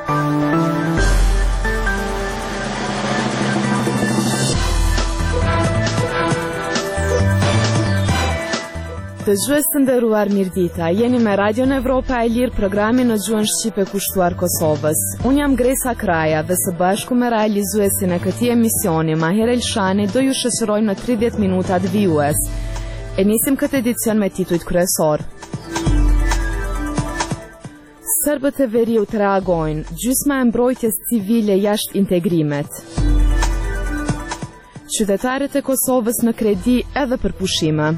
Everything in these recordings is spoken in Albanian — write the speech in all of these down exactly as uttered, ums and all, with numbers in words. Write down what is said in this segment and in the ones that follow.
Dëgjues të nderuar, mirëdita. Jeni me Radion Evropa e Lirë, programin në gjuhën shqipe kushtuar Kosovës. Unë jam Gresa Kraja dhe së bashku me realizuesin e këtij emisioni, Maher Elshani, do ju shoqërojmë në tridhjetë minutat vijues. E nisim këtë edicion me titujt kryesor. Serbët e veriut reagojnë, gjysma e mbrojtjes civile jashtë integrimet. Qytetarët e Kosovës në kredi edhe për pushime.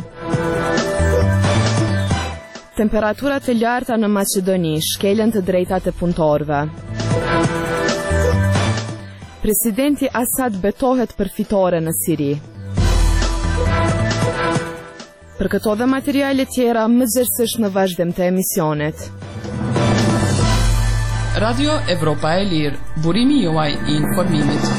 Temperaturat e larta në Maqedoni shkelën të drejtat e punëtorëve. Presidenti Asad betohet për fitore në Siri. Për këto dhe materiale tjera, më gjithsesi në vazhdim të emisionit. Radio Evropa e Lirë, burimi juaj i informimit.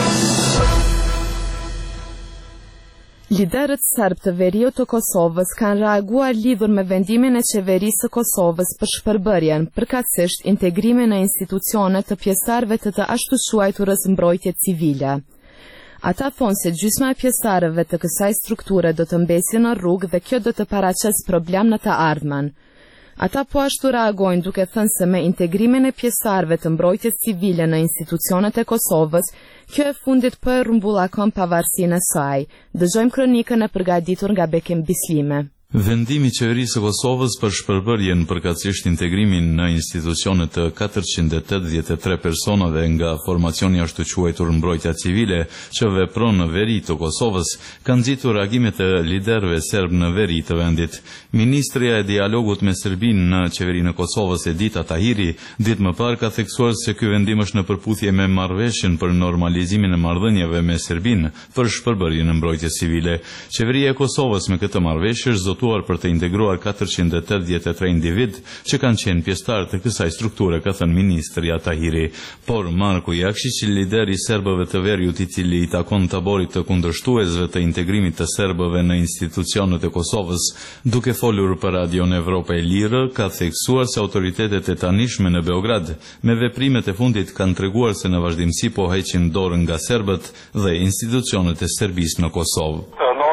Liderët serb të veriut të Kosovës kanë reaguar lidhur me vendimin e qeverisë së Kosovës për shpërbërjen, përkatësisht integrimin e institucionet të pjesëtarëve të të ashtu quajturës mbrojtje civile. Ata thonë se gjysma e pjesëtarëve të kësaj strukture do të mbesin në rrugë dhe kjo do të paraqes problem në të ardhmen. Ata po ashtu reagojnë duke thënë se me integrimin e pjesëtarëve të mbrojtjes civile në institucionet e Kosovës, kjo e fundit po e rrumbullakon pavarësinë e saj. Dëgjojmë kronikën e përgatitur nga Bekim Bislime. Vendimi i qeverisë së Kosovës për shpërbërjen përkatësisht integrimin në institucionet të katërqind e tetëdhjetë e tre personave nga formacioni ashtu quajtur mbrojtja civile që vepron në veri të Kosovës kanë nxitur reagimet e liderëve serb në veri të vendit. Ministrja e dialogut me Serbinë në qeverinë e Kosovës, Edita Tahiri, ditë më parë ka theksuar se ky vendim është në përputhje me marrëveshjen për normalizimin e marrëdhënieve me Serbinë për shpërbërjen e mbrojtjes civile. Qeveria e Kosovës me këtë marrëveshje është për të integruar katërqind e tetëdhjetë e tre individ që kanë qenë pjesëtarë të kësaj strukture, ka thënë ministri Tahiri. Por Marko Jakšić, lideri i serbëve të veriut, i cili i takon taborit të kundërshtuesve të integrimit të serbëve në institucionet e Kosovës, duke folur për Radion Evropa e Lirë, ka theksuar se autoritetet e tanishme në Beograd me veprimet e fundit kanë treguar se në vazhdimsi po heqin dorën nga serbët dhe institucionet e Serbisë në Kosovë.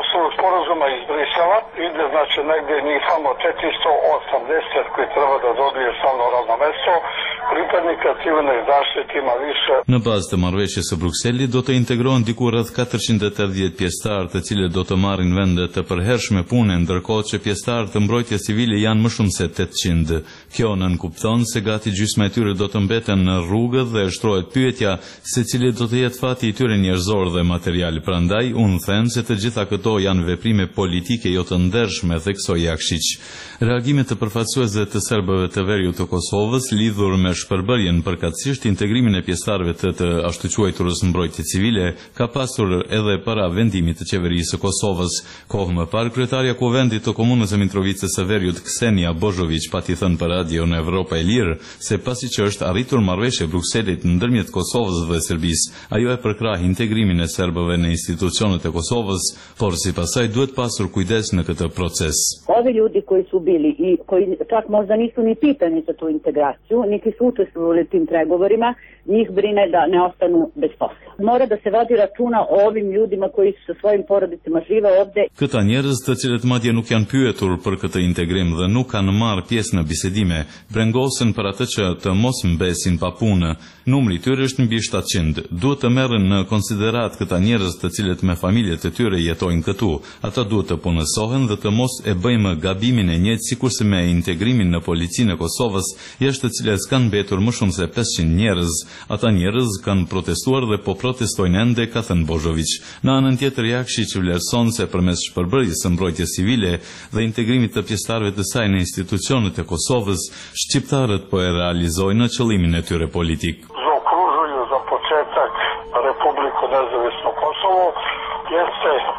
Ide znači negdje njih samo četiristo osamdeset koji treba da dobije stalno radno mesto, pripadnika civilne zaštite ima više. Në bazë të marrëveshjes së Brukselit do të integrohen diku rreth katërqind e tetëdhjetë pjesëtarë, të cilët do të marrin vende të përhershme pune, ndërkohë që pjesëtarët të mbrojtjes civile janë më shumë se tetëqind. Kjo nënkupton se gati gjysma e tyre do të mbeten në rrugë dhe shtrohet pyetja se cili do të jetë fati i tyre njerëzor dhe material. Prandaj unë them se të gjitha këto janë veprime politike jo të ndershme, theksoi Jakšić. Reagimet të përfaqësuesve të serbëve të veriut të Kosovës lidhur me shpërbërjen përkatësisht integrimin e pjesëtarëve të të ashtu quajturës mbrojtje civile ka pasur edhe para vendimit të qeverisë së Kosovës. Kohë më parë, kryetaria e kuvendit të komunës së Mitrovicës së Veriut, Ksenia Božović, pati thënë për Radio në Evropa e Lirë se pasi që është arritur marrëveshje e Brukselit ndërmjet Kosovës dhe Serbisë, ajo e përkrah integrimin e serbëve në institucionet e Kosovës, por sipas saj duhet pasur kujdes në këtë proces. Ovi ljudi koji su bili i koji čak možda nisu ni pitani za tu integraciju, niti su učestvovali u tim pregovorima, njih brine da ne ostanu bez posla. Mora da se vodi računa o ovim ljudima koji su sa svojim porodicama žive ovde. Këta njerëz të cilët madje nuk janë pyetur për këtë integrim dhe nuk kanë marrë pjesë në bisedime, brengosen për atë që të mos mbesin pa punë. Numri i tyre është mbi shtatëqind. Duhet të merren në konsiderat këta njerëz të cilët me familjet e tyre jetojnë këtu. Ata duhet të punësohen dhe të mos e bëjmë gabimin e njëjtë sikurse me integrimin në policinë e Kosovës, jashtë të cilës kanë mbetur më shumë se pesëqind njerëz. Ata njerëz kanë protestuar dhe po protestojnë ende, ka thënë Božović. Në anën tjetër, Jakšić vlerëson se përmes shpërbërjes së mbrojtjes civile dhe integrimit të pjesëtarëve të saj në institucionet e Kosovës, shqiptarët po e realizojnë në qëllimin e tyre politik. Zaokružuju za početak Republiku nezavisno Kosovo jeste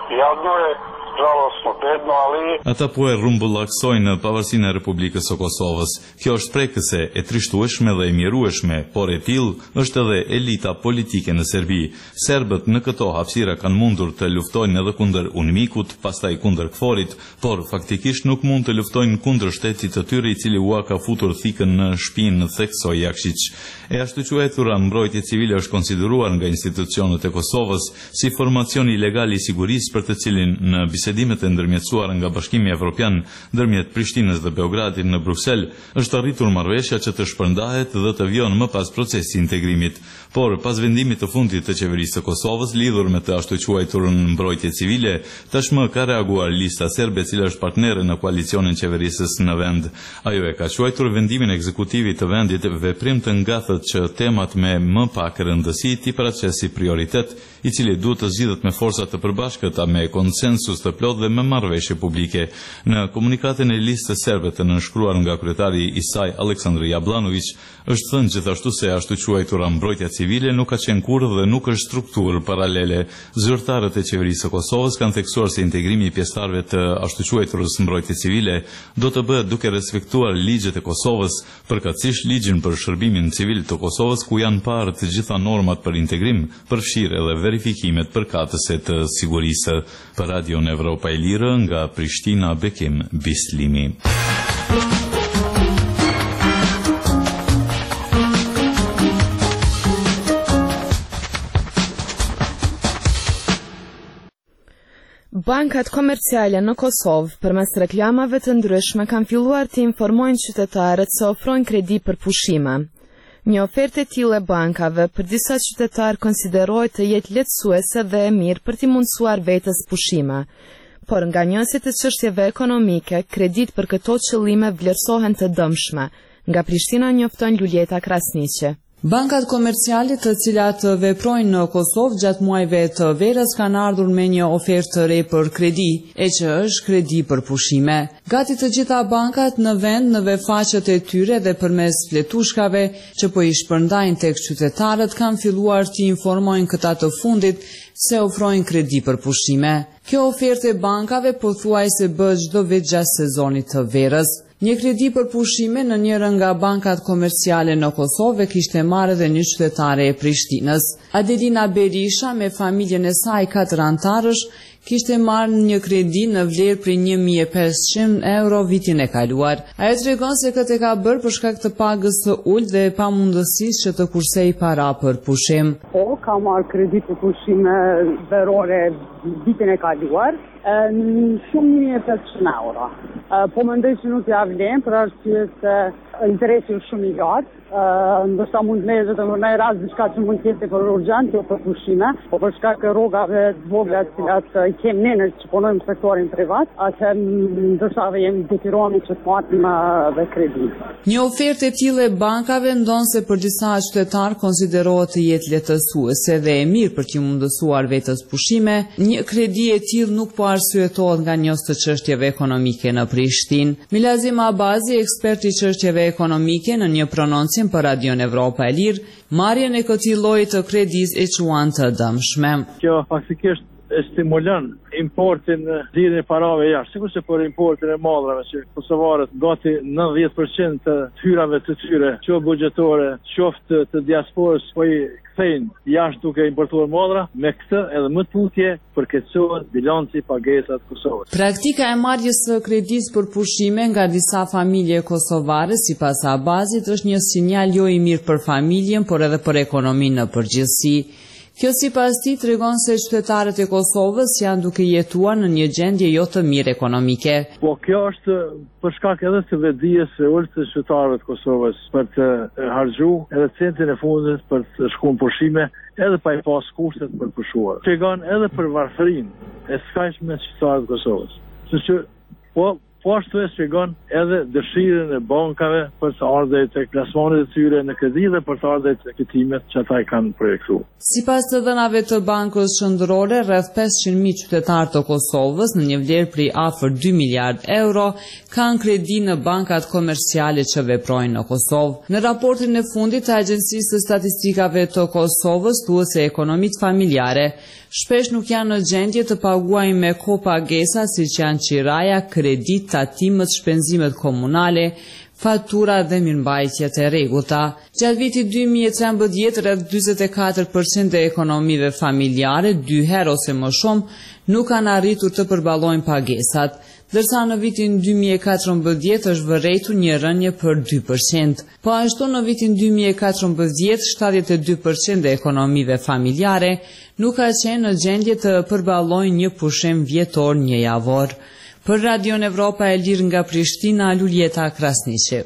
Jadno je, žalostno, bedno, ali... Ata po e rrumbullaksojnë pavarësinë e Republikës së Kosovës. Kjo është prekëse, e trishtueshme dhe e mjerueshme, por e tillë është edhe elita politike në Serbi. Serbët në këto hapësira kanë mundur të luftojnë edhe kundër unimikut, pastaj kundër kforit, por faktikisht nuk mund të luftojnë kundër shtetit të tyre i cili ua ka futur thikën në shpinë në Theksoj Jakšić. E ashtu quajtura mbrojtje civile është konsideruar nga institucionet e Kosovës si formacion ilegal i sigurisë për të cilin në bisedimet e ndërmjetësuara nga Bashkimi Evropian ndërmjet Prishtinës dhe Beogradit në Bruksel është arritur marrëveshja që të shpërndahet dhe të vijojë më pas procesi integrimit. Por pas vendimit të fundit të qeverisë së Kosovës lidhur me të ashtu quajturën mbrojtje civile, tashmë ka reaguar lista serbe e cila është partnere në koalicionin qeverisës në vend. Ajo e ka quajtur vendimin ekzekutiv të vendit veprim të ngatët që temat me më pak rëndësi ti paraqes si prioritet, i cili duhet të zgjidhet me forca të përbashkëta me konsensus të plot dhe me marrëveshje publike. Në komunikatin e listës serbe të nënshkruar nga kryetari i saj Aleksandar Jablanović, është thënë gjithashtu se ashtu quajtura mbrojtja civile nuk ka qenë kurrë dhe nuk është strukturë paralele. Zyrtarët e qeverisë së Kosovës kanë theksuar se integrimi i pjesëtarëve të ashtu quajturës mbrojtje civile do të bëhet duke respektuar ligjet e Kosovës, përkatësisht ligjin për shërbimin civil të Kosovës, ku janë parë të gjitha normat për integrim, përfshirë edhe verifikimet përkatëse të sigurisë. Për Radion Evropa e Lirë nga Prishtina, Bekim Bislimi. Bankat komerciale në Kosovë përmes reklamave të ndryshme kanë filluar të informojnë qytetarët se ofrojnë kredi për pushime. Një ofertë e tillë e bankave për disa qytetarë konsiderohet të jetë lehtësuese dhe e mirë për t'i mundësuar vetes pushime. Por nga njësit e çështjeve ekonomike, kredit për këto qëllime vlerësohen të dëmshme. Nga Prishtina njofton Luljeta Krasniqi. Bankat komerciale të cilat veprojnë në Kosovë gjatë muajve të verës kanë ardhur me një ofertë të re për kredi, e që është kredi për pushime. Gati të gjitha bankat në vend në faqet e tyre dhe përmes fletushkave që po i shpërndajnë tek qytetarët kanë filluar të informojnë këta të fundit se ofrojnë kredi për pushime. Kjo ofertë e bankave pothuajse bëhet çdo vit gjatë sezonit të verës. Një kredi për pushime në njërën nga bankat komerciale në Kosovë kishte marrë dhe një qytetare e Prishtinës. Adelina Berisha me familjen e saj katër antarësh kishte marrë një kredi në vlerë për një mijë e pesëqind euro vitin e kaluar. Ajo tregon se këtë ka bërë për shkak të pagës së ulët dhe pamundësisë që të kursej para për pushim. Po, ka marrë kredi për pushime verore vitin e kaluar, në shumë një mijë e pesëqind euro. Po mendoj që nuk ja vlen për arsye se interesi është shumë i lartë. Ndoshta mund të lezet në një rast diçka që mund të jetë për urgjent, jo për pushime, po për shkak të rrogave të vogla të cilat i kemi ne që punojmë në sektorin privat, atëherë ndoshta jemi detyruar që të marrim dhe kredi. Një ofertë e tillë e bankave ndonse për disa qytetarë konsiderohet të jetë lehtësuese dhe e mirë për t'i mundësuar vetes pushime. Një kredi e tillë nuk po arsyetohet nga njës të çështjeve ekonomike në Prishtinë. Milazim Abazi, ekspert i çështjeve ekonomike, në një prononcim për Radion Evropa e Lirë, marrjen e këtij lloji të kredisë e quan të dëmshme. Kjo faktikisht e stimulon importin, dhirjen e parave jashtë, sikurse për importin e madrave që kosovarët gati nëntëdhjetë përqind të hyrave të tyre, qoftë buxhetore, qoftë të diasporës, po i kthejnë jashtë duke importuar madra, me këtë edhe më tutje përkeqësohet bilanci pagesat Kosovës. Praktika e marrjes së kredisë për pushime nga disa familje kosovare, sipas Abazit, është një sinjal jo i mirë për familjen, por edhe për ekonominë në përgjithësi. Kjo sipas tij tregon se qytetarët e Kosovës janë duke jetuar në një gjendje jo të mirë ekonomike. Po kjo është për shkak edhe të vetdijes së ulët të qytetarëve të Kosovës për të harxhuar edhe centin e fundit për të shkuar në pushime, edhe pa i pas kushtet për pushuar. Tregon edhe për varfërinë e skajshme të qytetarëve të Kosovës. Sepse po Po ashtu e shpjegon edhe dëshirën e bankave për të ardhur tek plasmanet e tyre në kredi dhe për të ardhur tek kujtimet që ata i kanë projektuar. Sipas të dhënave të Bankës Qendrore, rreth pesëqind mijë qytetarë të Kosovës në një vlerë prej afër dy miliardë euro kanë kredi në bankat komerciale që veprojnë në Kosovë. Në raportin e fundit të Agjencisë së Statistikave të Kosovës thuhet se ekonomitë familjare shpesh nuk janë në gjendje të paguajnë me kohë pagesa siç janë qiraja, kredit, tatimet, shpenzimet komunale, fatura dhe mirëmbajtjet e rregullta. Gjatë vitit dy mijë e trembëdhjetë, rreth dyzet e katër përqind e ekonomive familjare, dy herë ose më shumë, nuk kanë arritur të përballojnë pagesat, ndërsa në vitin dy mijë e katërmbëdhjetë është vërejtur një rënje për dy përqind. Po ashtu në vitin dy mijë e katërmbëdhjetë, shtatëdhjetë e dy përqind e ekonomive familjare nuk ka qenë në gjendje të përballojnë një pushim vjetor një javor. Për Radion Evropa e Lirë nga Prishtina, Luljeta Krasniqi.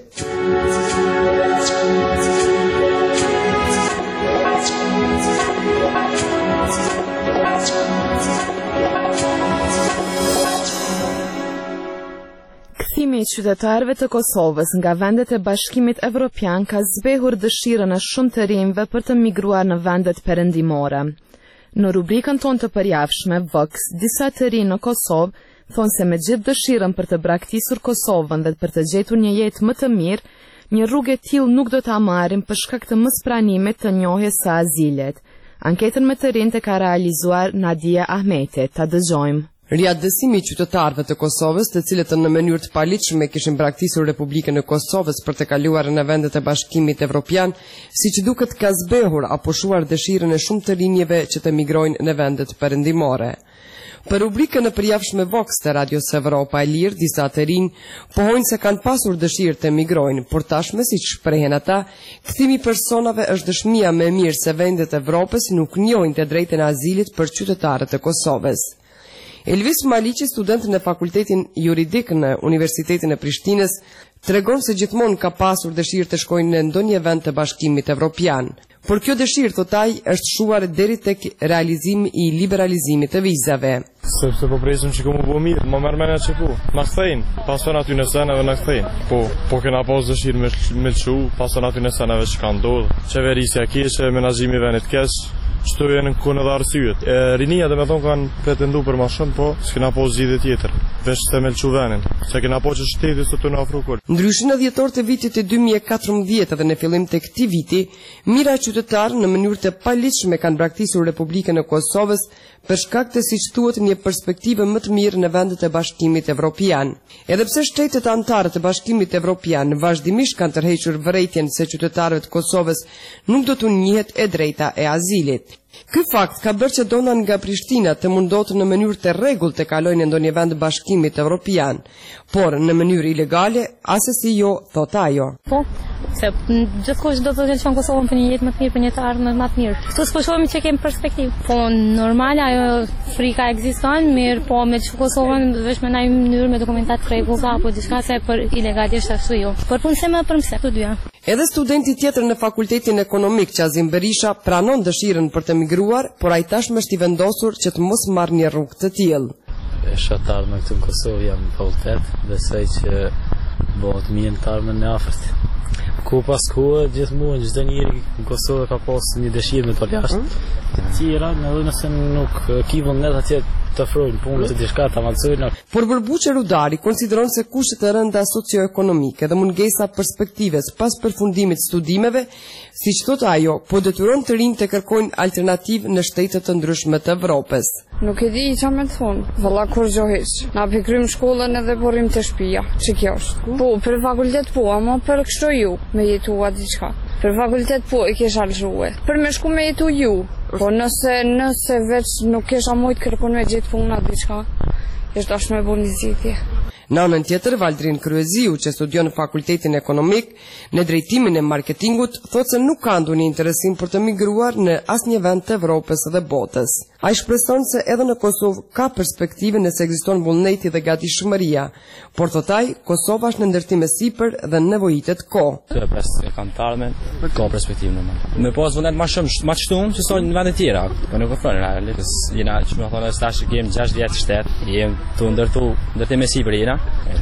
Kthimi i qytetarëve të Kosovës nga vendet e Bashkimit Evropian ka zbehur dëshirën e shumë të rinjve për të migruar në vendet perëndimore. Në rubrikën tonë të përjavshme, Vox, disa të rinj në Kosovë thonë se me gjithë dëshirën për të braktisur Kosovën dhe për të gjetur një jetë më të mirë, një rrugë e tillë nuk do ta marrin për shkak të mospranimit të njohjes së azilit. Anketën me të rinjt e ka realizuar Nadia Ahmeti. Ta dëgjojmë. Riadësimi i qytetarëve të Kosovës, të cilët në mënyrë të paligjshme kishin braktisur Republikën e Kosovës për të kaluar në vendet e Bashkimit Evropian, siç duket ka zbehur apo shuar dëshirën e shumë të rinjve që të migrojnë në vendet perëndimore. Për rubrikën e përjavshme Vox të Radios Evropa e Lirë, disa të rinj pohojnë se kanë pasur dëshirë të migrojnë, por tashmë siç shprehen ata, kthimi i personave është dëshmia më e mirë se vendet e Evropës nuk njohin të drejtën e azilit për qytetarët e Kosovës. Elvis Maliqi, student në Fakultetin Juridik në Universitetin e Prishtinës, tregon se gjithmonë ka pasur dëshirë të shkojnë në ndonjë vend të Bashkimit Evropian. Por kjo dëshirë, thot ai, është shuar deri tek realizimi i liberalizimit të vizave. Sepse po presim që ku më bo mirë, më mërë menja që ku. Në këthejnë, pasën aty në seneve në këthejnë. Po, po kena pas dëshirë me, me qu, pasën aty në seneve që ka ndodhë. Qeverisja keqe, menazhimi venit keq, qëto e në kënë dhe arsyet. E, rinia dhe me thonë kanë pretendu për ma shumë, po s'kena pas zhjidhe tjetër. Vesh të me lëqu venin, se kena po që shtetit së të në afru kërë. Ndryshë në dhjetor të vitit e dy mijë e katërmbëdhjetë dhe në fillim të këti viti, mira qytetarë në mënyrë të paligjshme kanë braktisur Republikën e Kosovës për shkak të siç thuhet një perspektive më të mirë në vendet e Bashkimit Evropian. Edhe pse shtetet anëtare të Bashkimit Evropian vazhdimisht kanë tërhequr vërejtjen se qytetarëve të Kosovës nuk do t'u njihet e drejta e azilit. Ky fakt ka bërë që donat nga Prishtina të mundohet në mënyrë të rregullt të kalojnë në ndonjë vend Bashkimit Evropian, por në mënyrë ilegale asesi jo, thot ajo. Po, se gjithkush do të lëshon Kosovën për një jetë më të mirë, për një të ardhmë më të mirë. Këtu s'po shohim që kemi perspektivë. Po normale ajo frika ekziston, mirë, po me çu Kosovën vetëm në një mënyrë me dokumentat të rregullta apo diçka se për ilegalisht ashtu jo. Por punëse më përmse këto dyja. Edhe studenti tjetër në Fakultetin Ekonomik, Qazim Berisha, pranon dëshirën për të migruar, por ai tashmë është i vendosur që të mos marrë një rrugë të tillë. Shatar me këtu në Kosovë jam në fakultet, besoj që bëhet mirë në tarmën e afërt. Ku pas ku gjithmonë çdo njeri në Kosovë ka pas një dëshirë me të jashtë. Të tjera, edhe nëse nuk ki vullnet atje të ofrojnë punë të diçka të avancojnë. Por Vërbuçe Rudari konsideron se kushtet e rënda socioekonomike dhe mungesa perspektives pas përfundimit studimeve, siç thot ajo, po detyron të rinjtë të kërkojnë alternativë në shtete të ndryshme të Evropës. Nuk e di qa me të thonë, valla kur gjo heq. Na pikrym shkollën edhe porim të shtëpia, që kjo është. Po, për fakultet po, ama për kështu ju me jetua diçka. Për fakultet po i kesha lëshue. Për me shku me jetu ju, po nëse, nëse veç nuk kesha mojt kërkon me gjithë puna diçka, është ashtë me bu një zitje. Në anën tjetër, Valdrin Kryeziu, që studion në Fakultetin Ekonomik, në drejtimin e marketingut, thot se nuk ka ndonjë interesim për të migruar në asnjë vend të Evropës dhe botës. Ai shpreson se edhe në Kosovë ka perspektive nëse ekziston vullneti dhe gatishmëria, por thot ai, Kosova është në ndërtim e sipër dhe nevojitet kohë. Kjo pjesë e kantarmen ka perspektivë normale. Me pas vullnet më shumë, më shtuam se sa në vende tjera. Po nuk e thonë realisht, jena, çfarë thonë, tash që kem gjashtë vjet shtet, jem tu ndërtu ndërtim e sipër jena.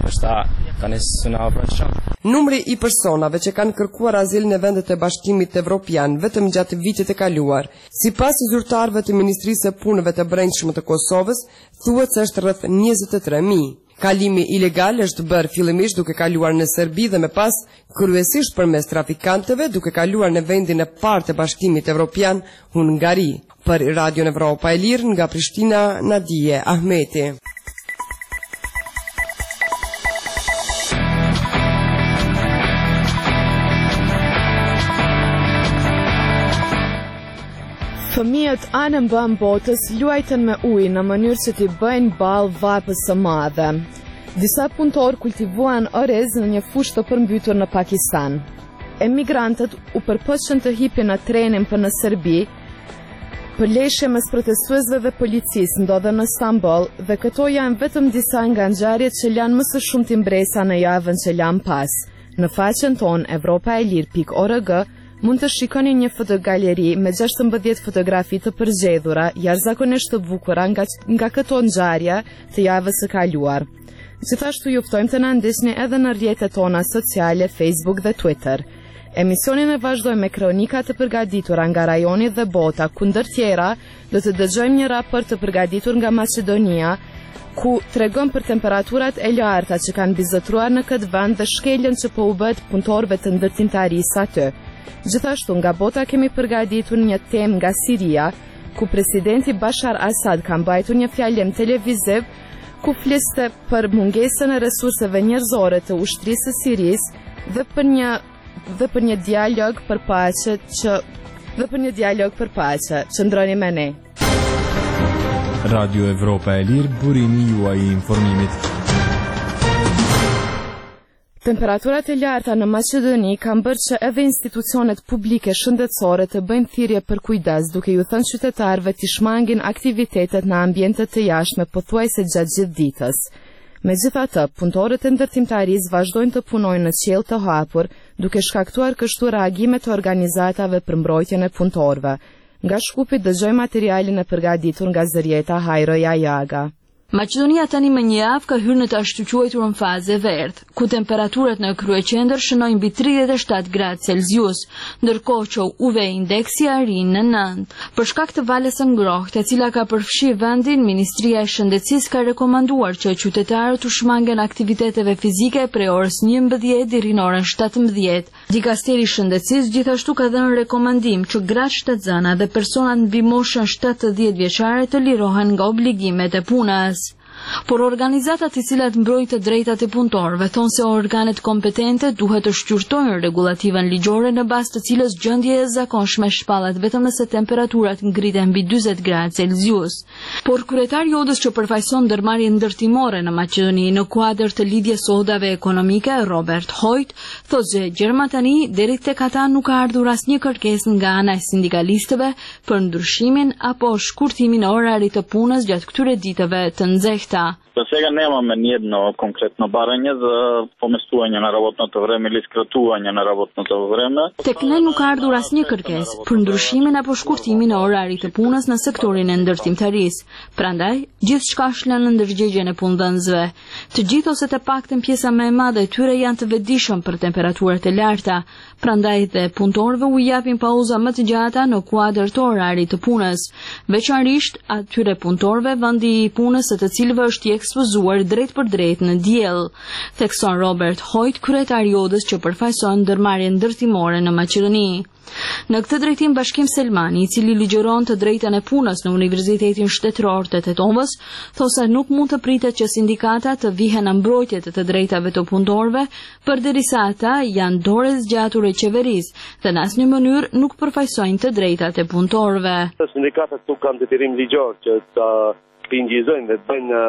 Numri i personave që kanë kërkuar azil në vendet e Bashkimit Evropian vetëm gjatë vitit e kaluar, sipas zyrtarëve të Ministrisë së Punëve të Brendshme të Kosovës, thuhet se është rreth njëzet e tre mijë. Kalimi ilegal është bërë fillimisht duke kaluar në Serbi dhe më pas kryesisht përmes trafikantëve duke kaluar në vendin e parë të Bashkimit Evropian, Hungari. Për Radion Evropa e Lirë nga Prishtina, Nadije Ahmeti. Fëmijët anë mbën botës luajtën me ujë në mënyrë që t'i bëjnë ballë vapës së madhe. Disa punëtorë kultivuan orez në një fushë të përmbytur në Pakistan. Emigrantët u përpoqën të hipin në trenin për në Serbi, përleshje mes protestuesve dhe policisë ndodhen në Stamboll dhe këto janë vetëm disa nga ngjarjet që lanë më së shumti mbresa në javën që lan pas. Në faqen tonë evropa e lirë pikë org mund të shikoni një fotogaleri me gjashtëmbëdhjetë fotografi të përgjedhura, jashtëzakonisht të bukura nga, nga këto ngjarje të javës së kaluar. Gjithashtu ju ftojmë të na ndiqni edhe në rrjetet tona sociale, Facebook dhe Twitter. Emisionin e vazhdojmë me kronika të përgatitura nga rajoni dhe bota, ku ndër tjera do të dëgjojmë një raport të përgatitur nga Maqedonia, ku tregon për temperaturat e larta që kanë bizotruar në këtë vend dhe shkeljen që po u bëhet punëtorëve të ndërtimtarisë aty. Gjithashtu nga bota kemi përgatitur një temë nga Siria, ku presidenti Bashar Assad ka mbajtur një fjalim televiziv ku fliste për mungesën e resurseve njerëzore të ushtrisë së Sirisë dhe për një dhe për një dialog për paqe që dhe për një dialog për paqe. Qëndroni me ne. Radio Evropa e Lirë, burimi juaj i informimit. Temperaturat e larta në Maqedoni kanë bërë që edhe institucionet publike shëndetësore të bëjnë thirrje për kujdes, duke ju thënë qytetarëve të shmangin aktivitetet në ambiente të jashtme pothuajse gjatë gjithë ditës. Megjithatë, punëtorët e ndërtimtarisë vazhdojnë të punojnë në qiell të hapur, duke shkaktuar kështu reagime të organizatave për mbrojtjen e punëtorëve. Nga Shkupi dëgjoj materialin e përgatitur nga zërjeta Hajro Jajaga. Maqedonia tani më një javë ka hyrë në të ashtu quajturën fazë e verdhë, ku temperaturat në kryeqendër shënojnë mbi tridhjetë e shtatë gradë Celsius, ndërkohë që U V indeksi arrin në nëntë. Për shkak të valës së ngrohtë, e cila ka përfshirë vendin, Ministria e Shëndetësisë ka rekomanduar që qytetarët u shmangen aktiviteteve fizike prej orës njëmbëdhjetë deri në orën shtatëmbëdhjetë. Dikasteri i Shëndetësisë gjithashtu ka dhënë rekomandim që gratë shtatzana dhe personat mbi moshën shtatëdhjetë vjeçare të lirohen nga obligimet e punës. Por organizatat i cilat mbrojnë të drejtat e punëtorëve thonë se organet kompetente duhet të shqyrtojnë rregullativën ligjore në bazë të cilës gjendja e zakonshme shpallet vetëm nëse temperaturat ngriten mbi dyzet gradë Celsius. Por kryetari i Odës që përfaqëson ndërmarrjen ndërtimore në Maqedoni në kuadër të lidhjes së odave ekonomike, Robert Hoyt, thotë se gjerma tani deri tek ata nuk ka ardhur asnjë kërkesë nga ana e sindikalistëve për ndryshimin apo shkurtimin e orarit të punës gjatë këtyre ditëve të nxehta. За сега нямаме ни едно конкретно барање за поместување на работното време или скратување на работното време. Tek ne nuk ka ardhur asnjë kërkesë për ndryshimin apo shkurtimin e orarit të punës në sektorin e ndërtimtarisë. Prandaj, gjithçka është lënë në ndërgjegjen e punëdhënësve. Të gjithë ose të paktën pjesa më e madhe e tyre janë të vetëdijshëm për temperaturat e larta. Prandaj dhe punëtorëve u japin pauza më të gjata në kuadër të orarit të punës. Veçanërisht atyre punëtorëve vendi i punës së të cilëve është i ekspozuar drejt për drejt në diell, thekson Robert Hoyt, kryetari i Odës që përfaqëson ndërmarrjen ndërtimore në Maqedoni. Në këtë drejtim Bashkim Selmani, i cili ligjëron të drejtën e punës në Universitetin Shtetëror të Tetovës, thotë se nuk mund të pritet që sindikatat të vihen në mbrojtje të të drejtave të punëtorëve, përderisa ata janë dorë zgjatur e qeverisë dhe në asnjë mënyrë nuk përfaqësojnë të drejtat e punëtorëve. Sindikatat nuk kanë detyrim ligjor që të pingjizojnë dhe të bëjnë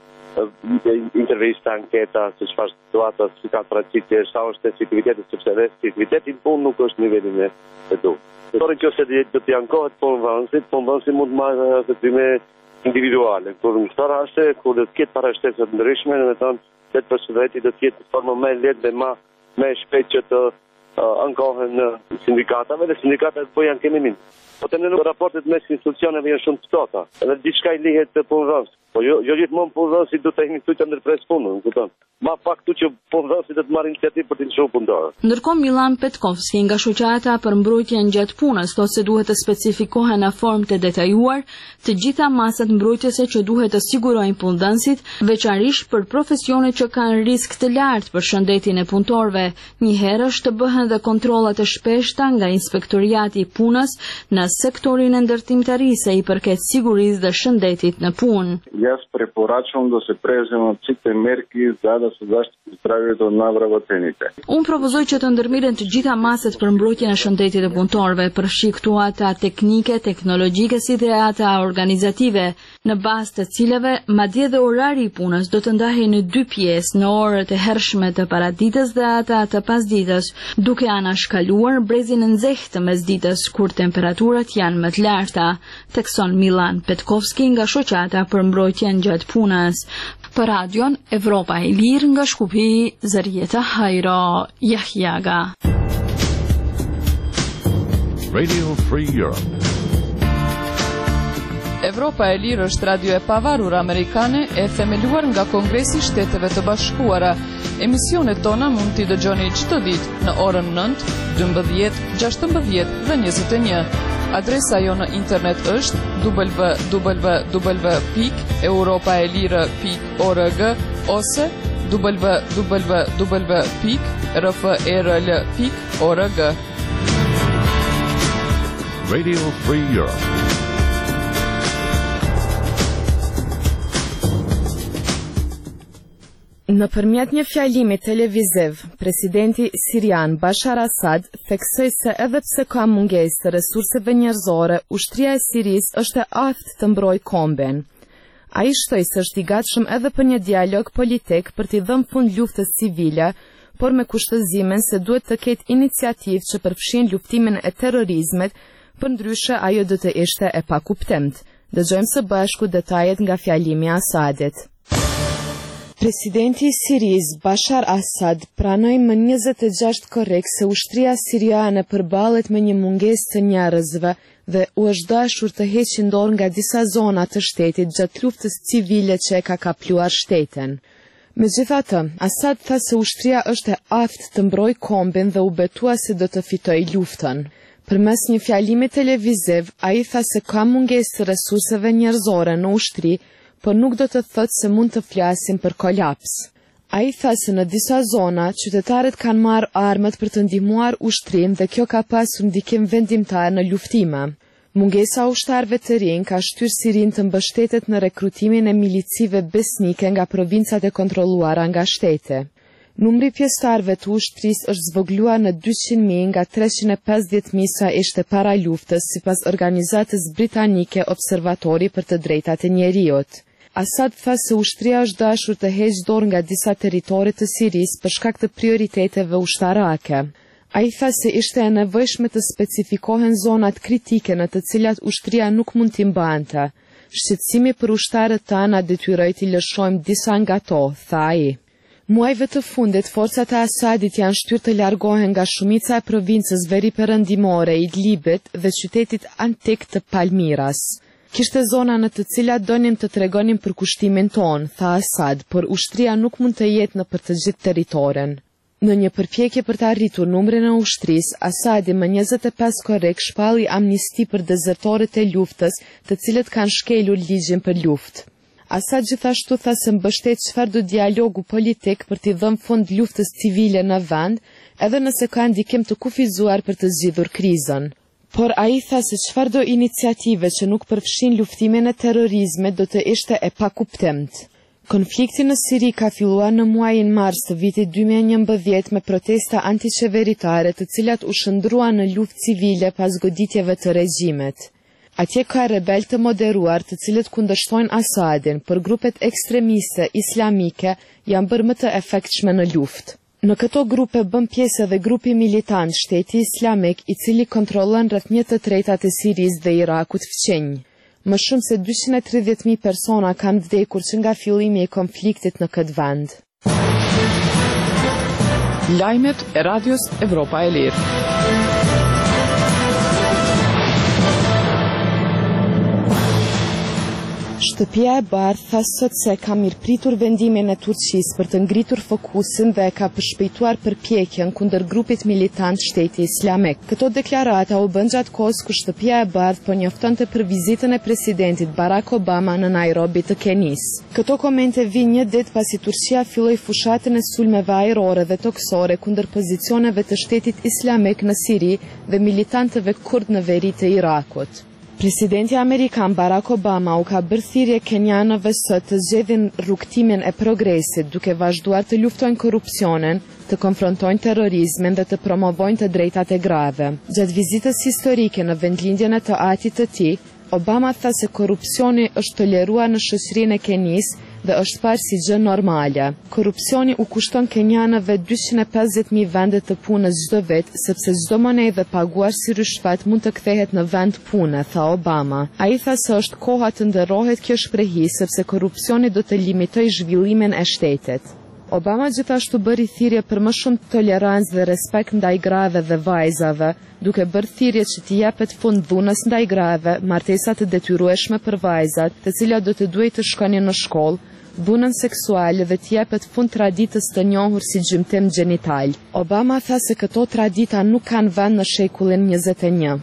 intervista, anketa, se çfarë situata si ka pratikë, sa është efektiviteti, sepse dhe efektiviteti në punë nuk është nivelin e duhur. Por nëse do të ankohet punëdhënësit, punëdhënësi mund të marrë veprime individuale. Kur në këtë rast, kur do të ketë parashtesë të ndryshme, do të thonë se personeli do të ketë formë më lehtë dhe më më shpejt që të ankohen në sindikatave dhe sindikatat po janë kemi min. Po të në raportet mes institucioneve janë shumë të ftohta, edhe diçka i lihet të punëdhënësit. Po jo, jo gjithmonë punëdhënësit do të hini këtu që ndërpres punën, kupton? Ma pak këtu që punëdhënësit do të marrin iniciativë për të lëshuar punëtorë. Ndërkohë Milan Petkovski nga shoqata për mbrojtjen gjatë punës thotë se duhet të specifikohen në formë të detajuar të gjitha masat mbrojtjese që duhet të sigurojnë punëdhënësit, veçanërisht për profesionet që kanë risk të lartë për shëndetin e punëtorëve. Njëherë të bëhen dhe kontrolla të shpeshta nga Inspektoriati i Punës në sektorin e ndërtimtarisë i përket sigurisë dhe shëndetit në punë. Јас препорачувам да се преземат сите мерки за да се заштити здравјето на вработените. Unë propozoj që të ndërmiren të gjitha maset për mbrojtjen e shëndetit të punëtorëve, përfshi këtu ata teknike, teknologjike si dhe ata organizative, në bazë të cilave madje dhe orari i punës do të ndahej në dy pjesë, në orët e hershme të paraditës dhe ata të pasditës, duke anashkaluar brezin e nxehtë të mesditës kur temperaturat janë më të larta, thekson Milan Petkovski nga shoqata për mbrojtjen gjatë punës. Për radion Evropa e Lirë nga Shkupi, Zërjeta Hajro, Jahjaga. Radio Free Europe. Evropa e Lirë është radio e pavarur amerikane e themeluar nga Kongresi i Shteteve të Bashkuara. Emisionet tona mund t'i dëgjoni çdo ditë në orën nëntë, dymbëdhjetë, gjashtëmbëdhjetë dhe njëzet e një. Adresa jo në internet është w w w pikë europaelire pikë org ose w w w pikë r f e r l pikë org. Radio Free Europe. Në përmjet një fjalimi televiziv, presidenti sirian Bashar Assad theksoi se edhe pse ka mungesë të resurseve njerëzore, ushtria e Sirisë është e aftë të mbrojë kombin. Ai shtoi se është i gatshëm edhe për një dialog politik për t'i dhënë fund luftës civile, por me kushtëzimin se duhet të ketë iniciativë që përfshin luftimin e terrorizmit, përndryshe ajo do të ishte e pakuptimt. Dëgjojmë së bashku detajet nga fjalimi i Assadit. Presidenti i Sirisë Bashar Assad pranoi më njëzet e gjashtë korrekt se ushtria siriane përballet me një mungesë të njerëzve dhe u është dashur të heqë dorë nga disa zona të shtetit gjatë luftës civile që e ka kapluar shtetin. Megjithatë, Assad tha se ushtria është e aftë të mbrojë kombin dhe u betua se do të fitojë luftën. Përmes një fjalimi televiziv, ai tha se ka mungesë të resurseve njerëzore në ushtri, por nuk do të thotë se mund të flasim për kolaps. Ai tha se në disa zona, qytetarët kanë marrë armët për të ndihmuar ushtrin dhe kjo ka pasur ndikim vendimtar në luftime. Mungesa e ushtarëve të rinj ka shtyrë Sirin të mbështetet në rekrutimin e milicive besnike nga provincat e kontrolluara nga shteti. Numri pjesëtarëve të ushtrisë është zvogluar në dyqind mijë nga treqind e pesëdhjetë mijë sa ishte para luftës, sipas organizatës britanike Observatori për të Drejtat e Njeriut. Assad tha se ushtria është dashur të heqë dorë nga disa teritorit të Sirisë për shkak të prioriteteve ushtarake. Ai tha se ishte e nevojshme të specifikohen zonat kritike në të cilat ushtria nuk mund t'i mbante. Shqetësimi për ushtarët tanë detyroi t'i lëshojmë disa nga to, tha ai. Muajve të fundit, forcat e Assadit janë shtyrë të largohen nga shumica e provincës veriperëndimore i Idlibit dhe qytetit antik të Palmiras. Kishte zona në të cilat donim të tregonim për kushtimin ton, tha Assad, por ushtria nuk mund të jetë në për të gjithë teritorin. Në një përpjekje për të arritur numrin e ushtrisë, Assadi më njëzet e pesë korrekt shpalli amnisti për dezertorët e luftës, të cilët kanë shkelur ligjin për luftë. Assad gjithashtu tha se mbështet çfarëdo dialogu politik për t'i dhënë fund luftës civile në vend, edhe nëse ka ndikim të kufizuar për të zgjidhur krizën. Por ai tha se çfarëdo iniciative që nuk përfshin luftimin e terrorizmit do të ishte e pakuptimt. Konflikti në Siri ka filluar në muajin mars të vitit dy mijë e njëmbëdhjetë me protesta antiqeveritare të cilat u shndruan në luftë civile pas goditjeve të regjimit. Atje ka rebel të moderuar të cilët kundërshtojnë Assadin, por grupet ekstremiste islamike janë bërë më të efektshme në luftë. Në këto grupe bën pjesë edhe grupi militant Shteti Islamik, i cili kontrollon rreth një të tretat e Sirisë dhe Irakut fqinj. Më shumë se dyqind e tridhjetë mijë persona kanë vdekur që nga fillimi i konfliktit në këtë vend. Lajmet e Radios Evropa e Lirë. Shtëpia e Bardhë tha sot se ka mirëpritur vendimin e Turqisë për të ngritur fokusin dhe ka përshpejtuar përpjekjen kundër grupit militant Shteti Islamik. Këto deklarata u bën gjatë kohës kur Shtëpia e Bardhë po njoftonte për vizitën e presidentit Barack Obama në Nairobi të Kenisë. Këto komente vijnë një ditë pasi Turqia filloi fushatën e sulmeve ajrore dhe toksore kundër pozicioneve të Shtetit Islamik në Siri dhe militantëve kurd në veri të Irakut. Presidenti Amerikan Barack Obama u ka bërë thirrje kenjanëve sot të zgjedhin rrugtimin e progresit, duke vazhduar të luftojnë korrupsionin, të konfrontojnë terrorizmin dhe të promovojnë të drejtat e grave. Gjatë vizitës historike në vendlindjen e të atit të tij, Obama tha se korrupsioni është toleruar në shoqërinë e Kenisë dhe është parë si gjë normale. Korrupsioni u kushton kenjanëve dyqind e pesëdhjetë mijë vende të punës çdo vit, sepse çdo monedhë paguar si rishfat mund të kthehet në vend pune, tha Obama. Ai tha se është koha të ndërrohet kjo shprehi sepse korrupsioni do të limitojë zhvillimin e shtetit. Obama gjithashtu bëri thirrje për më shumë tolerancë dhe respekt ndaj grave dhe vajzave, duke bërë thirrje që t'i jepet fund dhunës ndaj grave, martesa të detyrueshme për vajzat, të cilat do të duhej të shkonin në shkollë, dhunën seksuale dhe t'i jepet fund traditës të njohur si gjymtim gjenital. Obama tha se këto tradita nuk kanë vend në shekullin njëzet e një.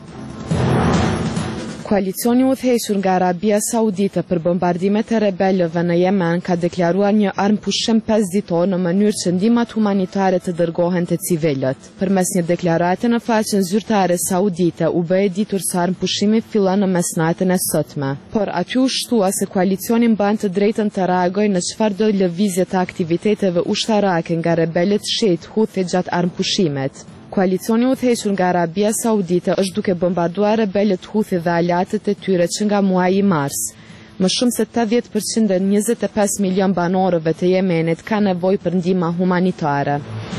Koalicioni u udhëhequr nga Arabia Saudite për bombardimet e rebelëve në Yemen ka deklaruar një armpushim pesë ditor në mënyrë që ndihmat humanitare të dërgohen te civilët. Përmes një deklarate në faqen zyrtare saudite u bë e ditur se armpushimi fillon në mesnatën e sotme. Por aty u shtua se koalicioni mban të drejtën të reagojë në çfarëdo lëvizje të aktiviteteve ushtarake nga rebelët Shiit Houthi gjatë armpushimit. Koalicioni u udhëhequr nga Arabia Saudite është duke bombarduar rebelët Houthi dhe aleatët e tyre që nga muaji mars. Më shumë se tetëdhjetë përqind e njëzet e pesë milion banorëve të Yemenit ka nevojë për ndihmë humanitare.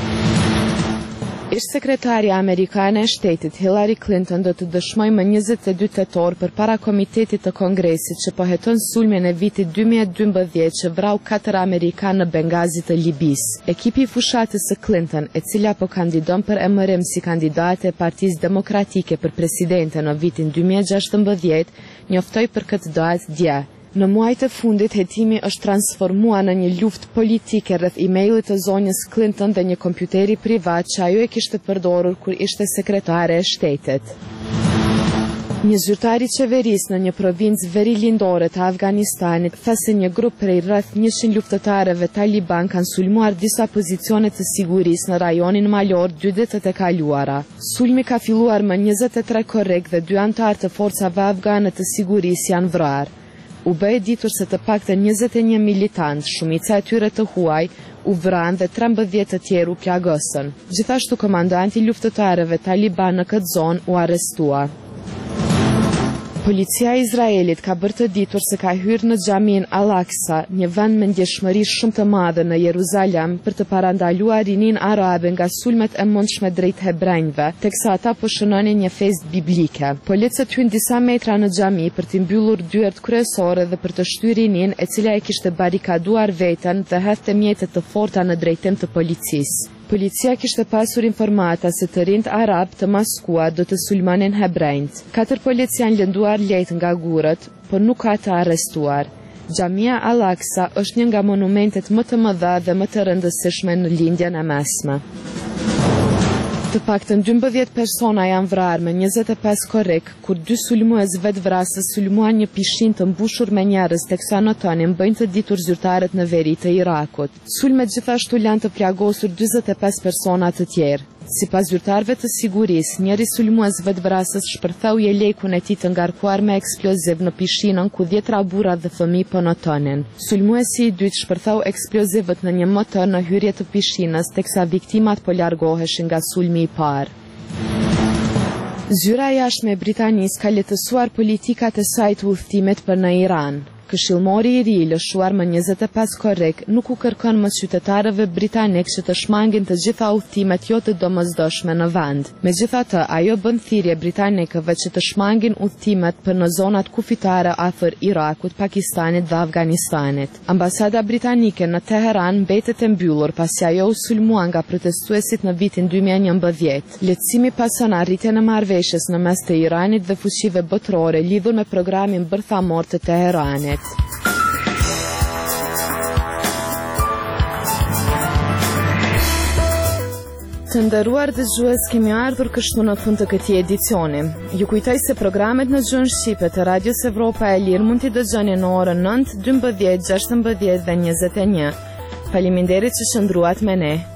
Ish sekretarja amerikane e shtetit Hillary Clinton do të dëshmojë më njëzet e dy tetor përpara Komitetit të Kongresit që po heton sulmin e vitit dy mijë e dymbëdhjetë që vrau katër amerikanë në Bengazi të Libisë. Ekipi i fushatës së Clinton, e cila po kandidon për emërim si kandidate e Partisë Demokratike për presidente në vitin dy mijë e gjashtëmbëdhjetë, njoftoi për këtë datë dje. Në muajt e fundit hetimi është transformuar në një luftë politike rreth emailit të zonjës Clinton dhe një kompjuteri privat që ajo e kishte përdorur kur ishte sekretare e shtetit. Një zyrtar i qeverisë në një provincë verilindore të Afganistanit tha se një grup prej rreth njëqind luftëtarëve taliban kanë sulmuar disa pozicione të sigurisë në rajonin malor dy ditët e kaluara. Sulmi ka filluar më njëzet e tre korrik dhe dy anëtar të forcave afgane të sigurisë janë vrarë. U bë e ditur se të paktën njëzet e një militant, shumica e tyre të huaj, u vranë dhe trembëdhjetë të tjerë u plagosën. Gjithashtu komandanti i luftëtarëve taliban në këtë zonë u arrestua. Policia e Izraelit ka bërë të ditur se ka hyrë në xhamin Al-Aqsa, një vend me ndjeshmëri shumë të madhe në Jeruzalem, për të parandaluar rinin arabe nga sulmet e mundshme drejt hebrejve, teksa ata po shënonin një festë biblike. Policët hyn disa metra në xhami për të mbyllur dyert kryesore dhe për të shtyrë rinin, e cila e kishte barikaduar veten dhe hedhte mjete të forta në drejtim të policisë. Policia kishte pasur informata se të rinjt arab të maskuar do të sulmonin hebrejt. Katër policia janë lënduar lehtë nga gurët, por nuk ka të arrestuar. Xhamia Al-Aqsa është një nga monumentet më të mëdha dhe më të rëndësishme në lindjen e mesme. Të paktën dymbëdhjetë persona janë vrarë me njëzet e pesë korrik, kur dy sulmues vetvrasës sulmuan një pishinë të mbushur me njerëz, teksa notonin bëjnë të ditur zyrtarët në veri të Irakut. Sulmet gjithashtu lanë të plagosur dyzet e pesë persona të tjerë. Sipas zyrtarëve të sigurisë, njëri sulmues vetvrasës shpërtheu jelekun e tij të ngarkuar me eksploziv në pishinën ku dhjetra burra dhe fëmijë po notonin. Sulmuesi i dytë shpërtheu eksplozivët në një motor në hyrje të pishinës, teksa viktimat po largoheshin nga sulmi i parë. Zyra e jashtme e Britanisë ka lehtësuar politikat e saj të udhëtimit për në Iran. Këshillmori i ri, lëshuar më njëzet e pesë korrik, nuk u kërkon më qytetarëve britanik që të shmangin të gjitha udhëtimet jo të domosdoshme në vend. Megjithatë, ajo bën thirrje britanikëve që të shmangin udhëtimet për në zonat kufitare afër Irakut, Pakistanit dhe Afganistanit. Ambasada britanike në Teheran mbetet e mbyllur pasi ajo u sulmua nga protestuesit në vitin dy mijë e njëmbëdhjetë. Lehtësimi pason arritjen e marrëveshjes në mes të Iranit dhe fuqive botërore lidhur me programin bërthamor të Teheranit. Të nderuar dëgjues, kemi ardhur kështu në fund të këtij edicioni. Ju kujtoj se programet në gjuhën shqipe të Radios Evropa e Lirë mund t'i dëgjoni në orën nëntë, dymbëdhjetë, gjashtëmbëdhjetë dhe njëzet e një. Faleminderit që shëndruat me ne.